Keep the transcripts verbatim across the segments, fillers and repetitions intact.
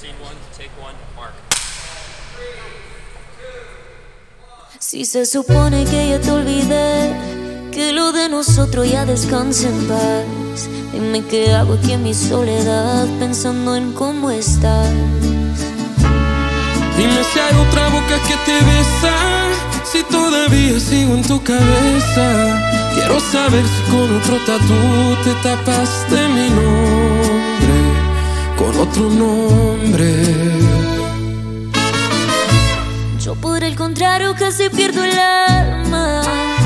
Si se supone que ya te olvidé, que lo de nosotros ya descanse en paz, dime qué hago aquí en mi soledad pensando en cómo estás. Dime si hay otra boca que te besa, si todavía sigo en tu cabeza. Quiero saber si con otro tatú te tapaste mi nombre con otro nombre. Yo por el contrario casi pierdo el alma,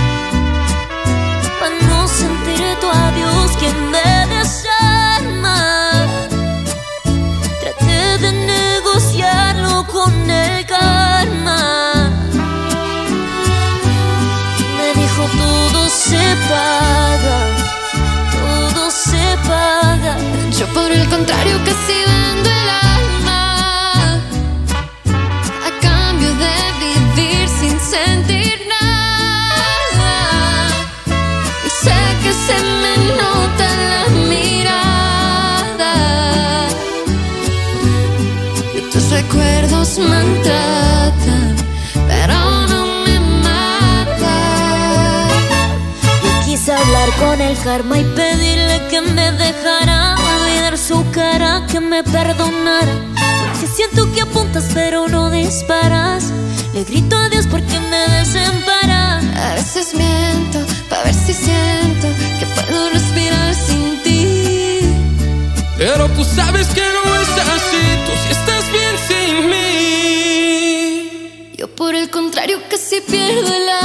pa' no sentir tu adiós que me desarma. Traté de negociarlo con el karma, me dijo todo se paga, todo se paga. Yo por el contrario casi vendo el alma a cambio de vivir sin sentir nada. Y sé que se me nota en la mirada, y tus recuerdos maltratan, pero no me matan. Yo quise hablar con el karma y pedirle que me dejara olvidar su cara, que me perdonara, porque siento que apuntas pero no disparas. Le grito a Dios porque me desampara. A veces miento pa' ver si siento que puedo respirar sin ti, pero tú sabes que no es así, tú sí estás bien sin mí. yo por el contrario casi pierdo el